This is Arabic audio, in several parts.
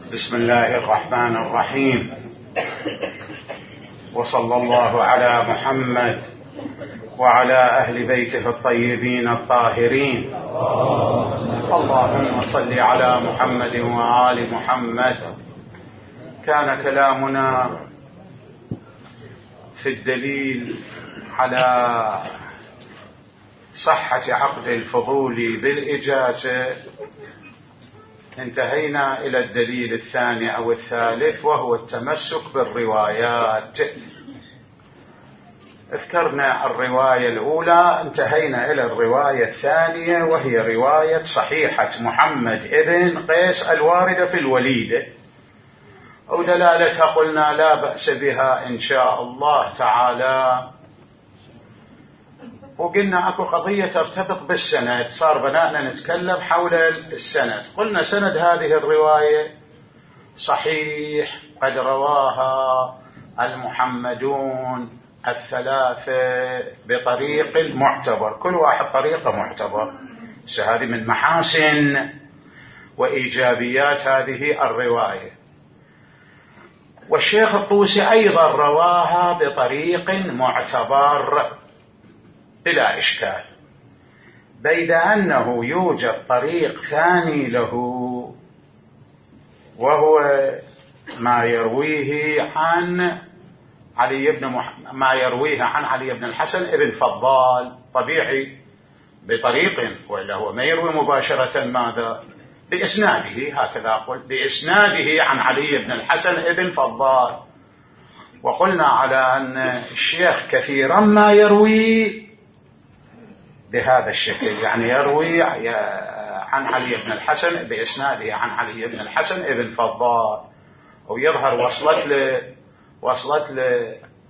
بسم الله الرحمن الرحيم، وصلى الله على محمد وعلى أهل بيته الطيبين الطاهرين. اللهم صل على محمد وآل محمد. كان كلامنا في الدليل على صحة عقد الفضول بالإجازة، انتهينا إلى الدليل الثاني أو الثالث، وهو التمسك بالروايات. ذكرنا الرواية الأولى، انتهينا إلى الرواية الثانية، وهي رواية صحيحة محمد ابن قيس الواردة في الوليدة، ودلالتها قلنا لا بأس بها إن شاء الله تعالى. وقلنا أكو قضية ترتبط بالسند، صار بناءنا نتكلم حول السند. قلنا سند هذه الرواية صحيح، قد رواها المحمدون الثلاثة بطريق معتبر، كل واحد طريقة معتبر. هذه من محاسن وإيجابيات هذه الرواية. والشيخ الطوسي أيضا رواها بطريق معتبر بلا إشكال، بيد أنه يوجد طريق ثاني له، وهو ما يرويه عن علي بن الحسن ابن فضال. طبيعي بطريق، وإلا هو ما يروي مباشرة ماذا؟ بإسناده، هكذا أقول، بإسناده عن علي بن الحسن ابن فضال. وقلنا على أن الشيخ كثيرا ما يروي بهذا الشكل، يعني يروي عن علي بن الحسن بإسناده عن علي بن الحسن ابن فضال، ويظهر وصلت ل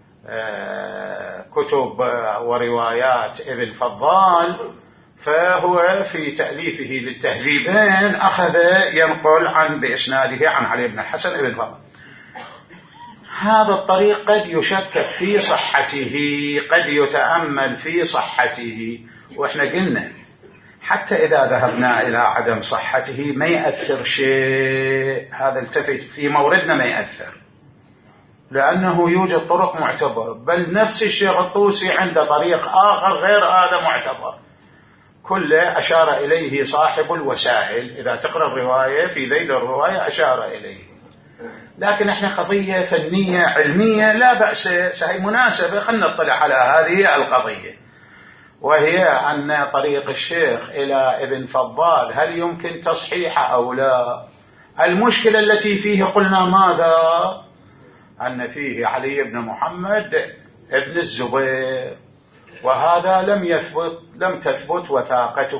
كتب وروايات ابن فضال، فهو في تأليفه للتهذيبين أخذ ينقل عن بإسناده عن علي بن الحسن ابن فضال. هذا الطريق قد يشكك في صحته، قد يتأمل في صحته، وإحنا قلنا حتى إذا ذهبنا إلى عدم صحته ما يأثر شيء، هذا التفت في موردنا ما يأثر، لأنه يوجد طرق معتبرة. بل نفس الشيخ الطوسي عنده طريق آخر غير هذا معتبر، كله أشار إليه صاحب الوسائل. إذا تقرأ الرواية في ذيل الرواية أشار إليه، لكن احنا قضية فنية علمية لا بأس، هي مناسبة، خلنا نطلع على هذه القضية، وهي أن طريق الشيخ إلى ابن فضال هل يمكن تصحيحه أو لا. المشكلة التي فيه قلنا ماذا؟ أن فيه علي بن محمد ابن الزبير، وهذا لم تثبت وثاقته.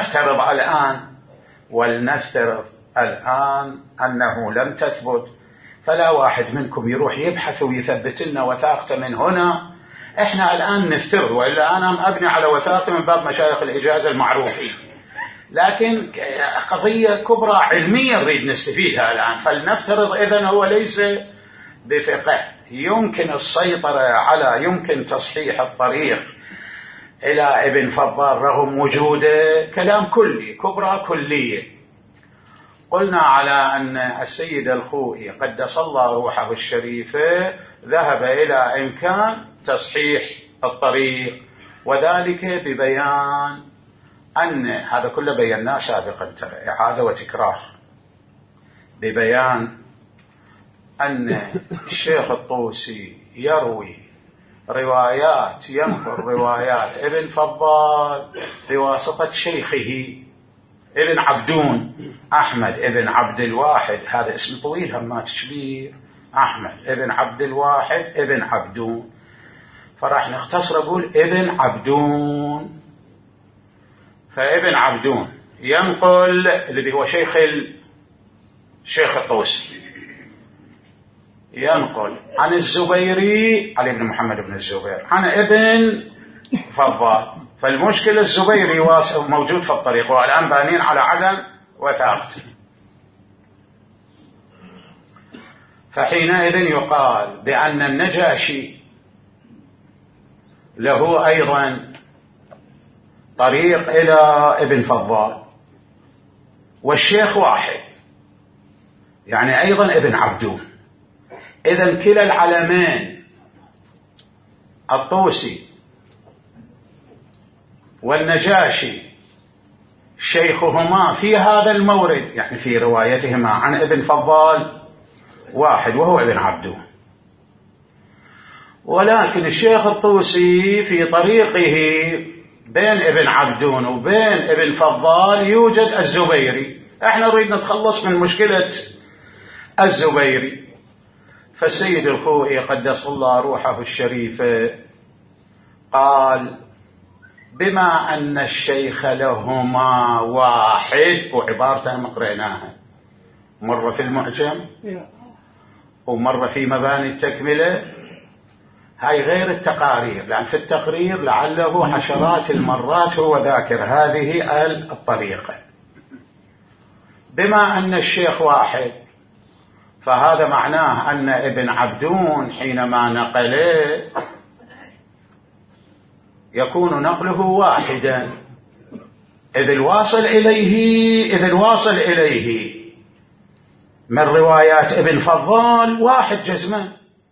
ولنفترض الآن أنه لم تثبت، فلا واحد منكم يروح يبحث ويثبت لنا وثاقته من هنا. احنا الآن نفترض، وإلا أنا أبني على وثاقة من باب مشايخ الإجازة المعروفين، لكن قضية كبرى علمية نريد نستفيدها الآن. فلنفترض إذن هو ليس بثقة، يمكن السيطرة على، يمكن تصحيح الطريق إلى ابن فضال رغم وجوده، كلام كلي، كبرى كلية. قلنا على أن السيد الخوئي قدس الله روحه الشريفة ذهب إلى إمكان تصحيح الطريق، وذلك ببيان أن هذا كله بيناه سابقا، إعادة وتكرار، ببيان أن الشيخ الطوسي يروي روايات، ينقل روايات ابن فضال بواسطة شيخه ابن عبدون، أحمد ابن عبد الواحد، هذا اسم طويل همات كبير، أحمد ابن عبد الواحد ابن عبدون، فراح نختصر أقول ابن عبدون. فابن عبدون ينقل الذي هو شيخ الطوسي، ينقل عن الزبيري علي بن محمد بن الزبير عن ابن فضال. فالمشكلة الزبيري موجود في الطريق، والآن بانين على عدم وثاقته. فحينئذ يقال بأن النجاشي له أيضا طريق إلى ابن فضال، والشيخ واحد، يعني أيضا ابن عبدون. إذن كلا العلمين الطوسي والنجاشي شيخهما في هذا المورد، يعني في روايتهما عن ابن فضال واحد وهو ابن عبدون، ولكن الشيخ الطوسي في طريقه بين ابن عبدون وبين ابن فضال يوجد الزبيري. احنا نريد نتخلص من مشكلة الزبيري. فالسيد الخوئي قدس الله روحه الشريفة قال بما أن الشيخ لهما واحد، وعبارته مقرأناها مرة في المعجم ومرة في مباني التكملة، هاي غير التقارير، لأن في التقرير لعله عشرات المرات هو ذاكر هذه الطريقة. بما أن الشيخ واحد فهذا معناه أن ابن عبدون حينما نقله يكون نقله واحدا، إذ الواصل إليه من روايات ابن فضال واحد جزما،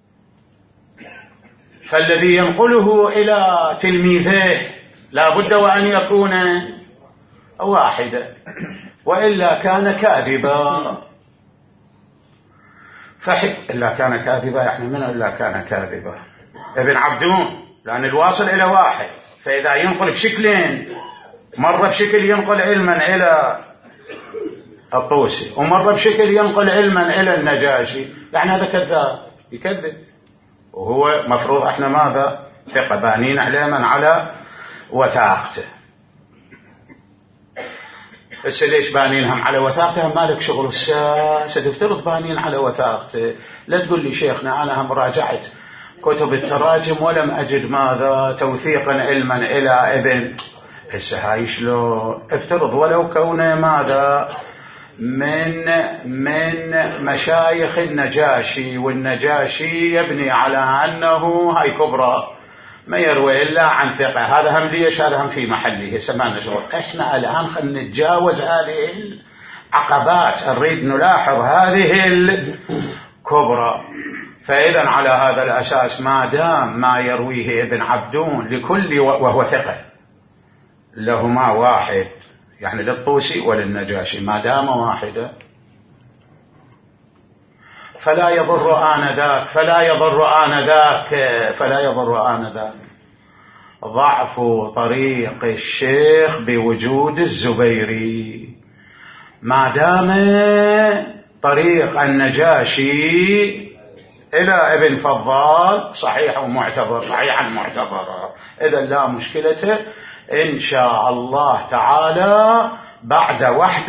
فالذي ينقله إلى تلميذه لا بد وأن يكون واحدا، وإلا كان كاذبا. إلا كان كاذبا يعني من إلا كان كاذبا؟ ابن عبدون، لأن الواصل إلى واحد، فإذا ينقل بشكلين، مرة بشكل ينقل علما إلى الطوسي ومرة بشكل ينقل علما إلى النجاشي، يعني هذا كذاب يكذب، وهو مفروض احنا ماذا؟ ثقة بانين علما على وثاقته. بس ليش بانينهم على وثاقته؟ مالك شغل الساسة، تفترض بانين على وثاقته. لا تقول لي شيخنا أنا هم راجعت كتب التراجم ولم أجد ماذا؟ توثيقا علما إلى ابن. هسه هاي شلون؟ افترض ولو كونه ماذا؟ من مشايخ النجاشي، والنجاشي يبني على أنه هاي كبرى ما يروي إلا عن ثقة، هذا هم ليش؟ هذا هم في محله. سمعنا شغل احنا الآن خلنا نتجاوز هذه العقبات، نريد نلاحظ هذه الكبرى. فإذا على هذا الأساس ما دام ما يرويه ابن عبدون لكل وهو ثقة لهما واحد، يعني للطوسي وللنجاشي، ما دام واحدة فلا يضر آنذاك ضعف طريق الشيخ بوجود الزبيري، ما دام طريق النجاشي إلى ابن فضال صحيح ومعتبر، صحيحا معتبرا، إذا لا مشكلة إن شاء الله تعالى بعد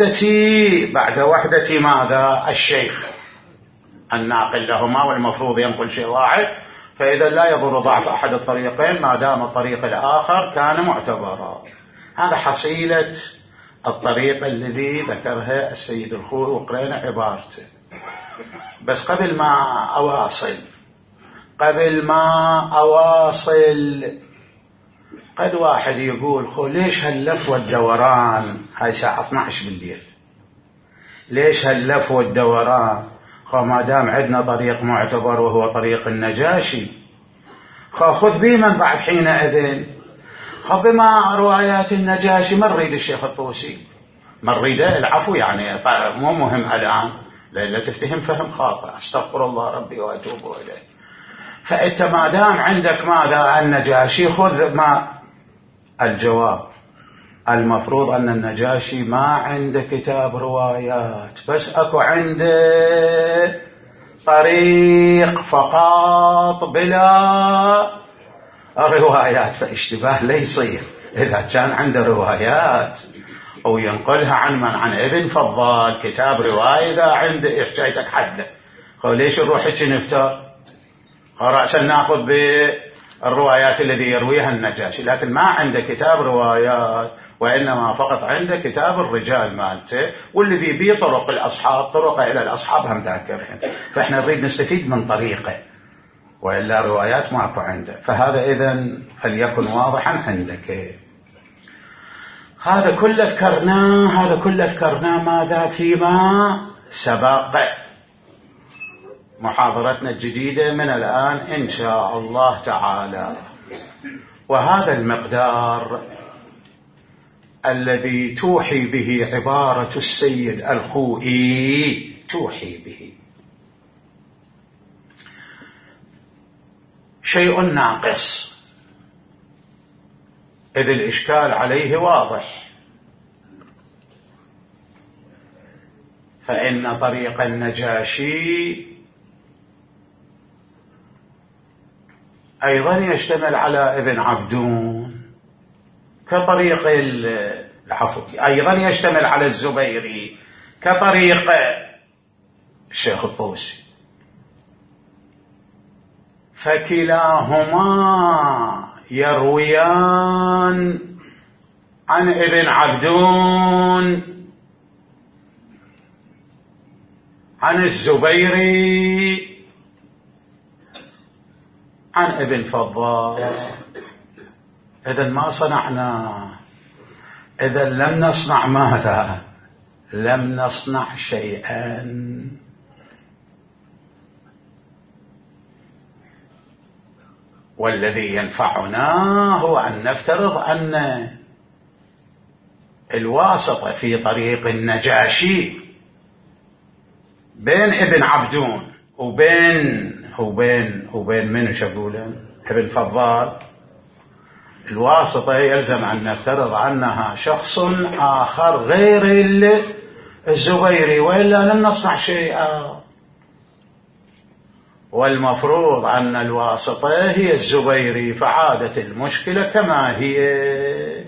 وحدة ماذا؟ الشيخ الناقل لهما، والمفروض ينقل شيء واحد، فإذا لا يضر ضعف أحد الطريقين ما دام الطريق الآخر كان معتبرا. هذا حصيلة الطريق الذي ذكرها السيد الخوئي وقرأنا عبارته. بس قبل ما أواصل قد واحد يقول ليش هاللف والدوران؟ هاي ساعة 12 بالليل، ليش هاللف والدوران؟ ما دام عندنا طريق معتبر وهو طريق النجاشي، خذ بمن بعد حينئذ؟ بما روايات النجاشي. ما نريد الشيخ الطوسي، ما نريده العفو، يعني مو مهم الآن، لا تفتهم فهم خاطئ، استغفر الله ربي وأتوب إليه. فأنت ما دام عندك ماذا؟ النجاشي، خذ ما الجواب. المفروض أن النجاشي ما عنده كتاب روايات، بس أكو عنده طريق فقط بلا روايات، فاشتباه لا يصير. إذا كان عنده روايات أو ينقلها عن ابن فضال كتاب رواية، إذا عنده حكايتك حده، ليش نروح نفتر؟ رأسا نأخذ بالروايات الذي يرويها النجاشي، لكن ما عنده كتاب روايات، وإنما فقط عنده كتاب الرجال مالته، والذي بيه طرق الأصحاب، طرقه إلى الأصحاب هم ذاكرهم، فإحنا نريد نستفيد من طريقه، وإلا روايات ماكو عنده. فهذا إذن فليكن واضحا عندك. هذا كله ذكرناه ماذا؟ فيما سبق. محاضرتنا الجديدة من الآن إن شاء الله تعالى. وهذا المقدار الذي توحي به عبارة السيد الخوئي توحي به شيء ناقص، إذ الإشكال عليه واضح. فإن طريق النجاشي أيضا يشتمل على ابن عبدون كطريق أيضا يشتمل على الزبيري كطريق الشيخ الطوسي، فكلاهما يرويان عن ابن عبدون عن الزبيري عن ابن فضال. إذن ما صنعنا، إذن لم نصنع ماذا؟ لم نصنع شيئا. والذي ينفعنا هو أن نفترض أن الواسطة في طريق النجاشي بين ابن عبدون وبين من شقوله ابن فضال، الواسطة يلزم أن نفترض أنها شخص آخر غير الزبيري، وإلا لم نصنع شيئا. والمفروض أن الواسطة هي الزبيري، فعادت المشكلة كما هي.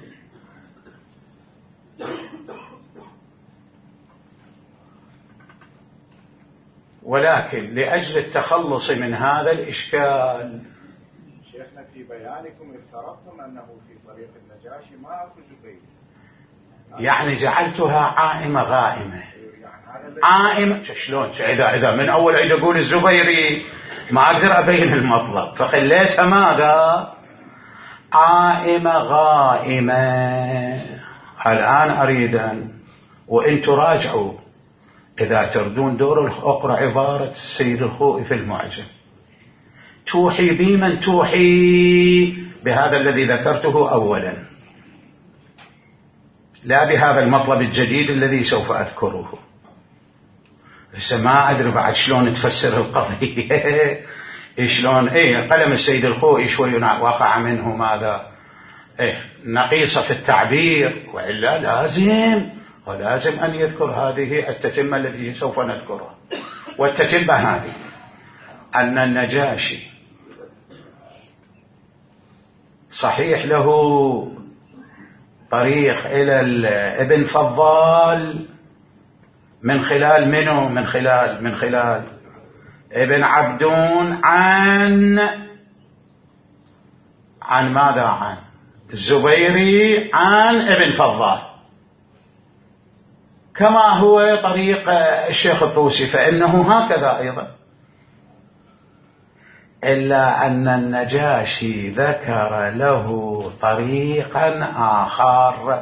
ولكن لأجل التخلص من هذا الإشكال، شيخنا في بيانكم افترضتم أنه في طريق النجاشي ما أكو زبيري، يعني جعلتها عائمة غائمة. عائمة شلون؟ إذا من أول عيد أقول الزبيري ما أقدر أبين المطلب، فخليتها ماذا؟ عائمة غائمة. الآن أريد وإن تراجعوا إذا تردون دور أقرأ عبارة السيد الخوئي في المعجم، توحي بمن توحي بهذا الذي ذكرته أولا، لا بهذا المطلب الجديد الذي سوف أذكره. لسه ما أدري بعد شلون تفسر القضية شلون. قلم السيد الخوئي شوي وقع منه ماذا نقيصة في التعبير، وإلا لازم أن يذكر هذه التتمة التي سوف نذكرها. والتتمة هذه أن النجاشي صحيح له طريق إلى ابن فضال من خلال منه؟ من خلال ابن عبدون عن ماذا؟ عن الزبيري عن ابن فضال، كما هو طريق الشيخ الطوسي، فإنه هكذا أيضا. إلا أن النجاشي ذكر له طريقا آخر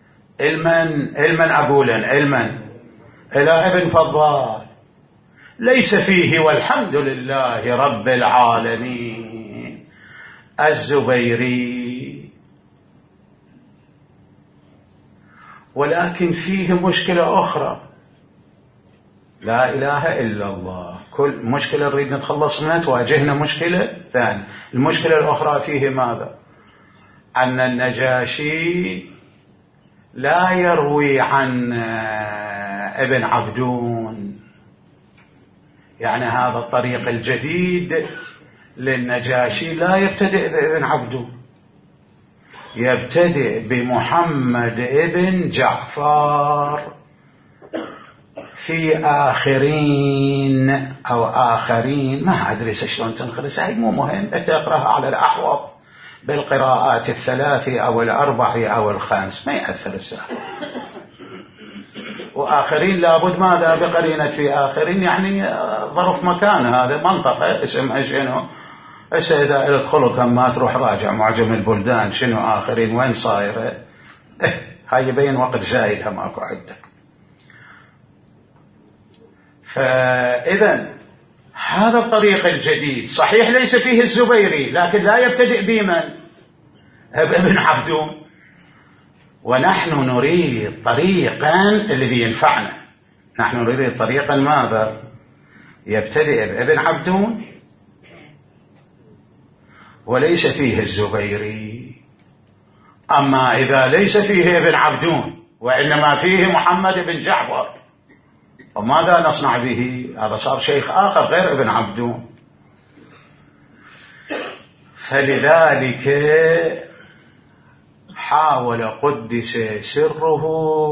إلى ابن فضال ليس فيه والحمد لله رب العالمين الزبيري، ولكن فيه مشكلة أخرى لا إله إلا الله. كل مشكلة نريد نتخلص منها تواجهنا مشكلة ثانية. المشكلة الأخرى فيه ماذا؟ أن النجاشي لا يروي عن ابن عبدون، يعني هذا الطريق الجديد للنجاشي لا يبتدئ بابن عبدون، يبتدئ بمحمد ابن جعفر في آخرين أو آخرين، ما أدري شلون تنخرس، هاي مو مهم، تقرأها على الأحوط بالقراءات الثلاث أو الأربع أو الخمس، ما يأثر الساعة. وآخرين لابد ماذا بقرينة في آخرين، يعني ظرف مكان، هذا منطقة اسمها شنو. إذا الخلق ما تروح راجع معجم البلدان شنو آخرين وين صايرة، هاي يبين وقت زايد ماكو عندك. فإذا هذا الطريق الجديد صحيح ليس فيه الزبيري، لكن لا يبتدئ بمن؟ ابن عبدون. ونحن نريد طريقا الذي ينفعنا، نحن نريد طريقا ماذا؟ يبتدئ بابن عبدون وليس فيه الزبيري. أما إذا ليس فيه ابن عبدون وإنما فيه محمد بن جعفر، وماذا نصنع به؟ هذا صار شيخ آخر غير ابن عبدون. فلذلك حاول قدس سره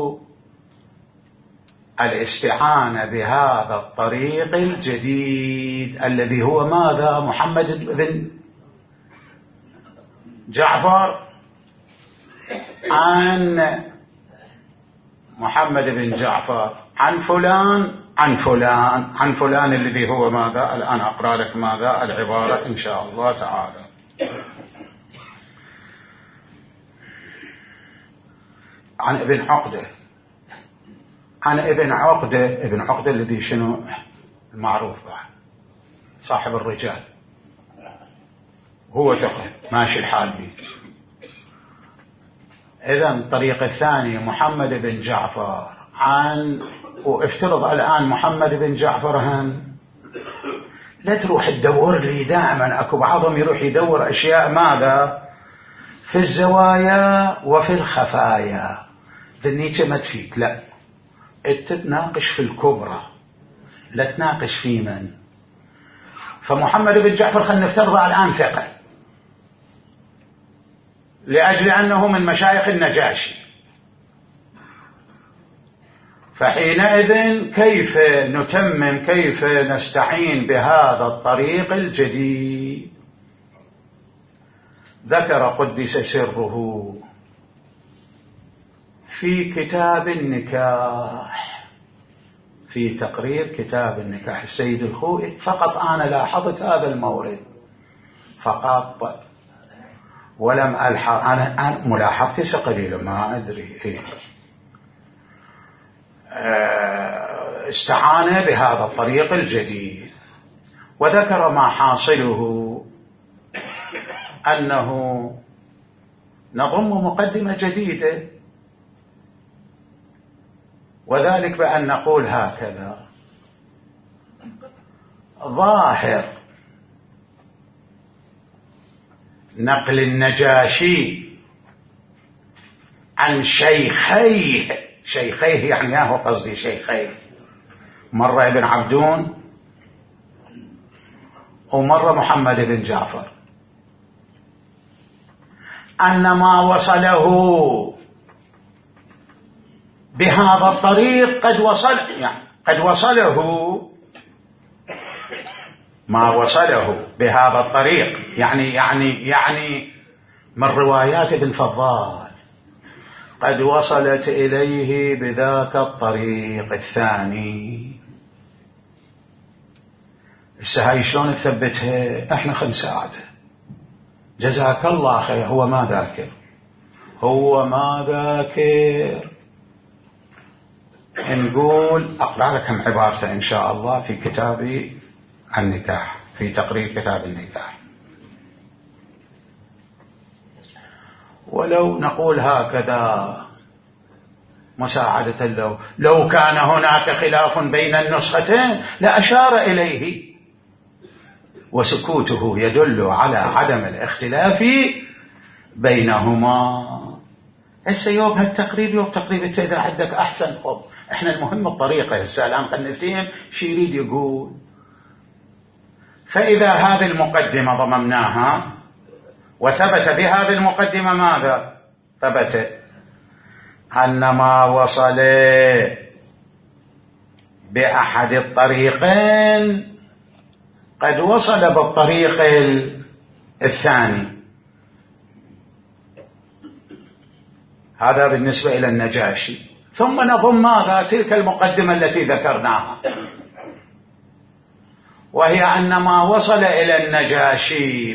الاستعانة بهذا الطريق الجديد الذي هو ماذا؟ محمد بن جعفر عن محمد بن جعفر عن فلان عن فلان عن فلان الذي هو ماذا؟ الآن أقرأ لك ماذا العبارة إن شاء الله تعالى. عن ابن عقدة، عن ابن عقدة. ابن عقدة الذي شنو المعروف بعد صاحب الرجال، هو ثقة ماشي الحال به. إذن الطريق الثاني محمد بن جعفر عن، وافترض الآن محمد بن جعفر لا تروح تدور لي دائما، أكو بعضهم يروح يدور أشياء ماذا؟ في الزوايا وفي الخفايا. دنيتي ما تفيك، لا تتناقش في الكبرى، لا تناقش في من. فمحمد بن جعفر خلينا نفترض الآن ثقة لأجل أنه من مشايخ النجاشي، فحينئذ كيف نتمم، كيف نستعين بهذا الطريق الجديد؟ ذكر قدس سره في كتاب النكاح، في تقرير كتاب النكاح السيد الخوئي. فقط أنا لاحظت هذا المورد فقط، ولم ألحظ، أنا ملاحظتي قليلة ما أدري إيه. استعان بهذا الطريق الجديد وذكر ما حاصله أنه نضم مقدمة جديدة، وذلك بأن نقول هكذا: ظاهر نقل النجاشي عن شيخيه، شيخيه يعني هو قصدي شيخيه، مرة ابن عبدون ومرة محمد بن جعفر، أن ما وصله بهذا الطريق قد وصل، يعني قد وصله ما وصله بهذا الطريق، يعني من روايات ابن فضال قد وصلت إليه بذاك الطريق الثاني. هاي شلون نثبتها؟ احنا خلينا نساعده. جزاك الله خير. هو ما ذاكر، هو ما ذاكر. نقول أقرأ لكم عبارته إن شاء الله في كتاب النكاح، في تقرير كتاب النكاح. ولو نقول هكذا مساعدة لو كان هناك خلاف بين النسختين لأشار إليه، وسكوته يدل على عدم الاختلاف بينهما. هسه يوم هالتقريب يوم تقريب انت إذا عندك أحسن خب، احنا المهم الطريقة. هسه الآن خلينا نفتهم شو يريد يقول. فإذا هذه المقدمة ضممناها وثبت بهذه المقدمة ماذا؟ ثبت أن ما وصل بأحد الطريقين قد وصل بالطريق الثاني. هذا بالنسبة إلى النجاشي. ثم نضم ماذا؟ تلك المقدمة التي ذكرناها، وهي أن ما وصل إلى النجاشي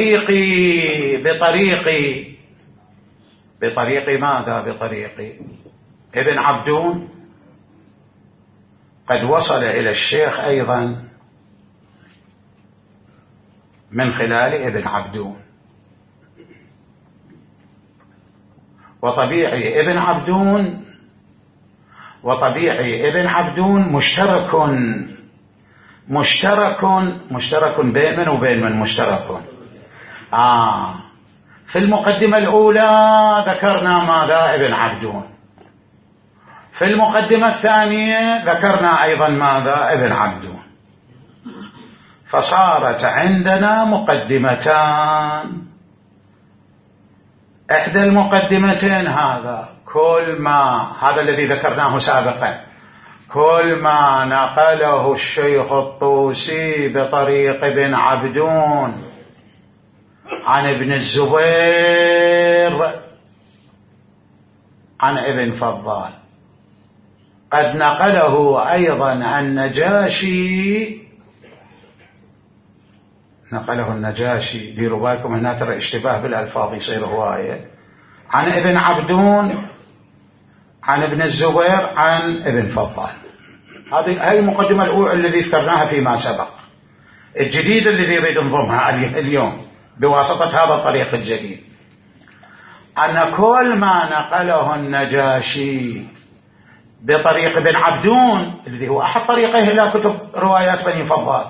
بطريق ماذا؟ بطريق ابن عبدون قد وصل إلى الشيخ أيضا من خلال ابن عبدون. وطبيعي ابن عبدون مشترك بين من وبين من مشترك. في المقدمة الأولى ذكرنا ماذا؟ ابن عبدون. في المقدمة الثانية ذكرنا أيضا ماذا؟ ابن عبدون. فصارت عندنا مقدمتان. إحدى المقدمتين هذا الذي ذكرناه سابقا، كل ما نقله الشيخ الطوسي بطريق ابن عبدون عن ابن الزبير عن ابن فضال، قد نقله أيضا النجاشي، ديروا بالكم هنا ترى اشتباه بالألفاظ يصير هواية، عن ابن عبدون عن ابن الزبير عن ابن فضال. هذه المقدمة الأولى الذي ذكرناها فيما سبق. الجديد الذي يريد نضمها اليوم بواسطة هذا الطريق الجديد، أن كل ما نقله النجاشي بطريق ابن عبدون الذي هو أحد طريقه إلى كتب روايات بني فضال،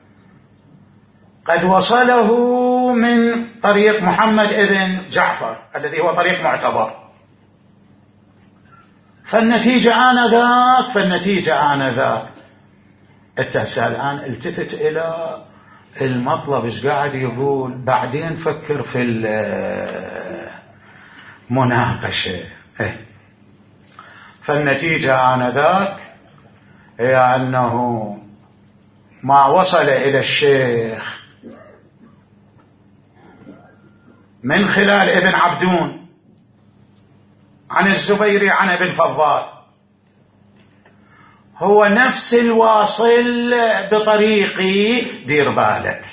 قد وصله من طريق محمد ابن جعفر الذي هو طريق معتبر. فالنتيجة آنذاك التأسى الآن التفت إلى المطلب إيش قاعد يقول، بعدين فكر في المناقشة. فالنتيجة آنذاك هي أنه ما وصل إلى الشيخ من خلال ابن عبدون عن الزبيري عن ابن فضال هو نفس الواصل بطريقي. دير بالك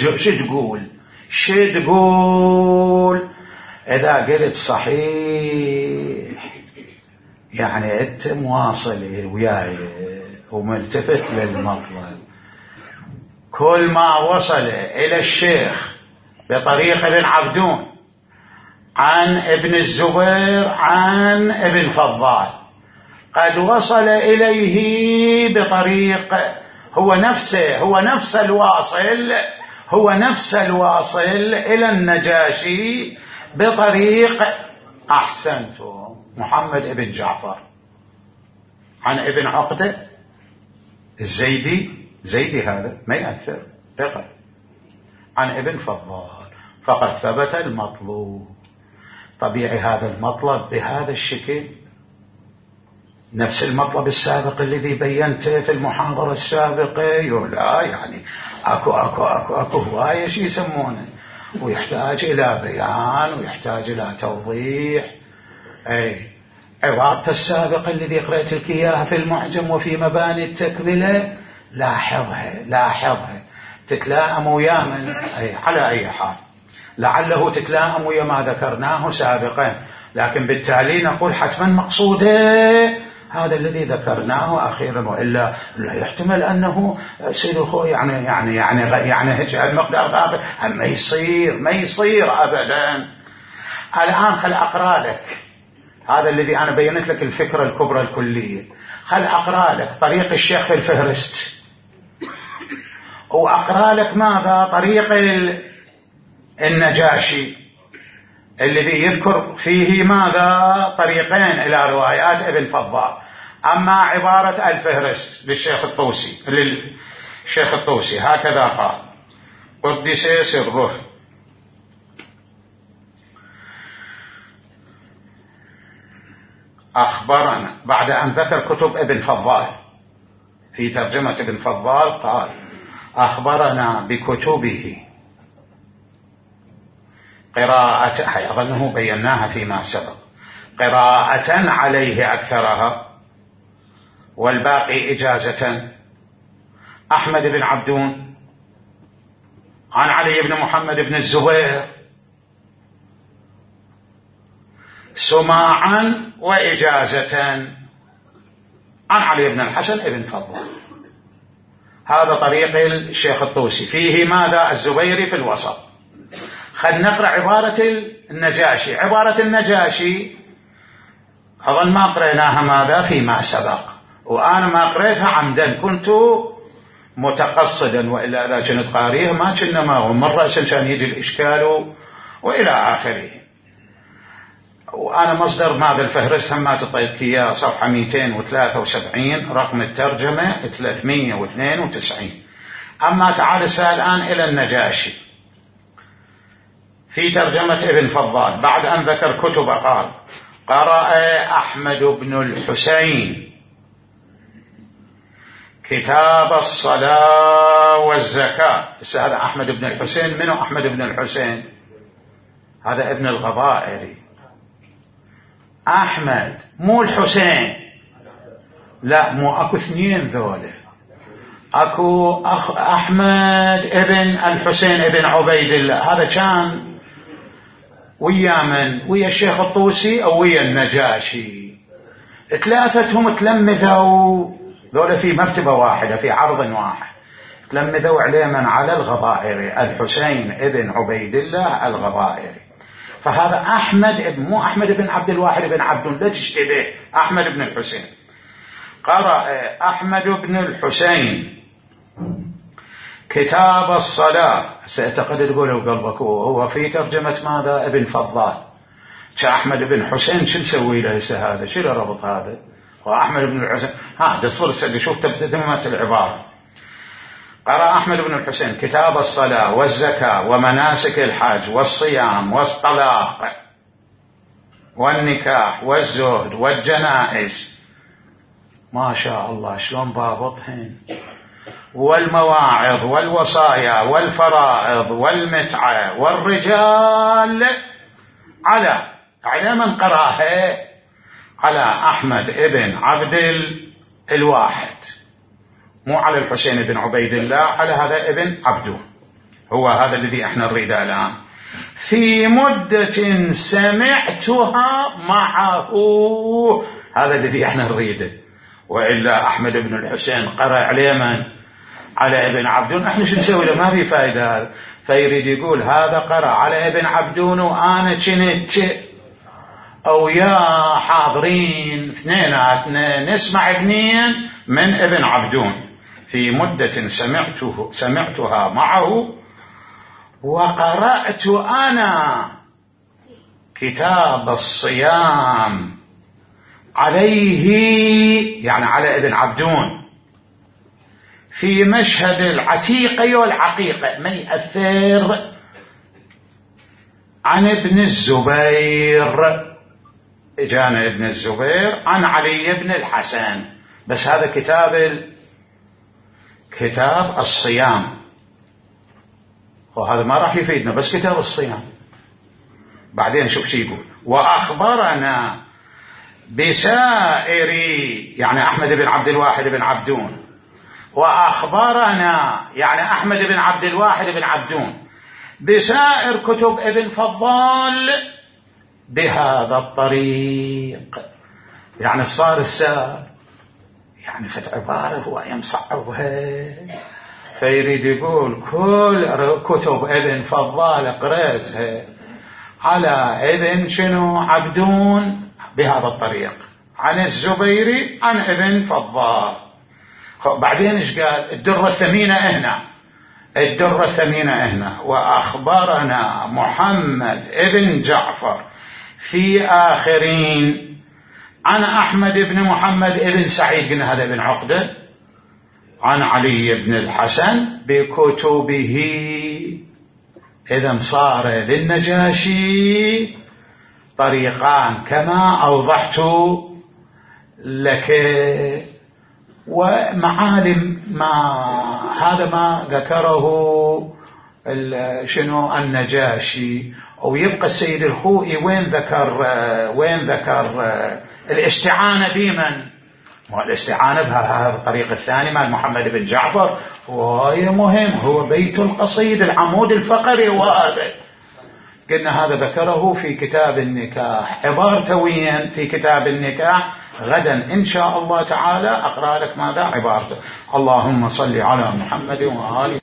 شو تقول إذا قلت صحيح، يعني أنت مواصل وياي وملتفت للمطلب. كل ما وصل إلى الشيخ بطريق ابن عبدون عن ابن الزبير عن ابن فضال قد وصل إليه بطريق هو نفس الواصل إلى النجاشي بطريق أحسنتم محمد ابن جعفر عن ابن عقدة زيدي هذا ما يأثر ثقة عن ابن فضال، فقد ثبت المطلوب. طبيعي هذا المطلب بهذا الشكل نفس المطلب السابق الذي بينته في المحاضرة السابقة. لا يعني اكو هواية شي يسمونه، ويحتاج الى بيان ويحتاج الى توضيح. عبارته السابقة الذي قرأت لك اياها في المعجم وفي مباني التكملة لاحظها تتلائم ويا من على اي حال لعله تتلائم ويا ما ذكرناه سابقا، لكن بالتالي نقول حتما مقصوده هذا الذي ذكرناه أخيرا، وإلا لا يحتمل أنه سيده يعني المقدار هذا ما يصير أبدا. الآن خل أقرأ لك هذا الذي أنا بينت لك الفكرة الكبرى الكلية. خل أقرأ لك طريق الشيخ في الفهرست، وأقرأ لك ماذا طريق النجاشي الذي يذكر فيه ماذا طريقين إلى روايات ابن فضال. أما عبارة الفهرست للشيخ الطوسي هكذا قال قدس سره: أخبرنا، بعد أن ذكر كتب ابن فضال في ترجمة ابن فضال قال: أخبرنا بكتبه قراءة، أظنه بيناها فيما سبق، قراءة عليه أكثرها والباقي إجازة. أحمد بن عبدون عن علي بن محمد بن الزبير سماعا وإجازة عن علي بن الحسن بن فضال. هذا طريق الشيخ الطوسي. فيه ماذا؟ الزبيري في الوسط. خلينا نقرأ عبارة النجاشي. عبارة النجاشي أظن ما قرأناها ماذا فيما سبق، وأنا ما قرأتها عمدا، كنت متقصدا، وإلا إذا كنت قاريها ما كنا معهم مرة عشان يجي الإشكال وإلى آخره. وأنا مصدر ماذا الفهرس هم ما تطيبك إياه صفحة 273 رقم الترجمة 392. أما تعال الآن إلى النجاشي في ترجمة ابن فضال. بعد أن ذكر كتب قال: قرأ أحمد بن الحسين كتاب الصلاة والزكاة. هذا أحمد بن الحسين. منو أحمد بن الحسين؟ هذا ابن الغضائري. أحمد مو الحسين، لا مو أكو اثنين ذوله، أكو أحمد ابن الحسين ابن عبيد الله. هذا كان ويا من؟ ويا الشيخ الطوسي أو ويا النجاشي. ثلاثتهم تلمذوا ذولا في مرتبة واحدة في عرض واحد، تلمذوا عليه من؟ على الغضائري، الحسين ابن عبيد الله الغضائري. فهذا أحمد مو أحمد بن عبد الواحد بن عبد، لا تشتبه، أحمد بن الحسين. قرأ أحمد بن الحسين كتاب الصلاة. سأعتقد تقوله قلبك هو في ترجمة ماذا؟ ابن فضال. كأحمد بن حسين شو نسوي له هذا؟ شو ربط هذا؟ هو أحمد بن الحسين. تصفر السجل، شوف تتممت العبارة. قرأ أحمد بن الحسين كتاب الصلاة والزكاة ومناسك الحج والصيام والطلاق والنكاح والزهد والجنائز. ما شاء الله شلون ضابطهن. والمواعظ والوصايا والفرائض والمتعة والرجال. على من قرأها؟ على أحمد ابن عبد الواحد، مو على الحسين بن عبيد الله، على هذا ابن عبده. هو هذا الذي احنا نريده الآن. في مدة سمعتها معه، هذا الذي احنا نريده. وإلا أحمد بن الحسين قرأ عليه من؟ على ابن عبدون. احنا شو نسوي له؟ ما في فائدة هذا. فيريد يقول هذا قرأ على ابن عبدون وأنا كنت أو يا حاضرين اثنيناتنا نسمع اثنين من ابن عبدون. في مدة سمعتها معه وقرأت أنا كتاب الصيام عليه، يعني على ابن عبدون، في مشهد العتيقة والعقيقة، ما يأثر عن ابن الزبير. إجانا ابن الزبير عن علي بن الحسن. بس هذا كتاب الصيام، وهذا ما راح يفيدنا، بس كتاب الصيام. بعدين شوف شي يقول: وأخبرنا بسائر، يعني أحمد بن عبد الواحد بن عبدون، وأخبرنا يعني أحمد بن عبد الواحد بن عبدون بسائر كتب ابن فضال بهذا الطريق. يعني صار السار، يعني فت عبارة هو يمصعبها. فيريد يقول كل كتب ابن فضال قرأتها على ابن شنو؟ عبدون بهذا الطريق، عن الزبيري عن ابن فضال. بعدين ايش قال؟ الدرة الثمينة هنا. وأخبرنا محمد ابن جعفر في آخرين عن أحمد بن محمد ابن سعيد، قلنا هذا ابن عقدة، عن علي بن الحسن بكتبه. إذن صار للنجاشي طريقان كما أوضحت لك. ومعالم هذا ما ذكره شنو النجاشي. ويبقى السيد الخوئي وين ذكر الاستعانة بمن؟ والاستعانة بهذا الطريق الثاني مع محمد بن جعفر، وهي مهم، هو بيت القصيد العمود الفقري. وهذا قلنا هذا ذكره في كتاب النكاح. عبارته وين في كتاب النكاح؟ غدا إن شاء الله تعالى أقرأ لك ماذا عبارته. اللهم صل على محمد وآله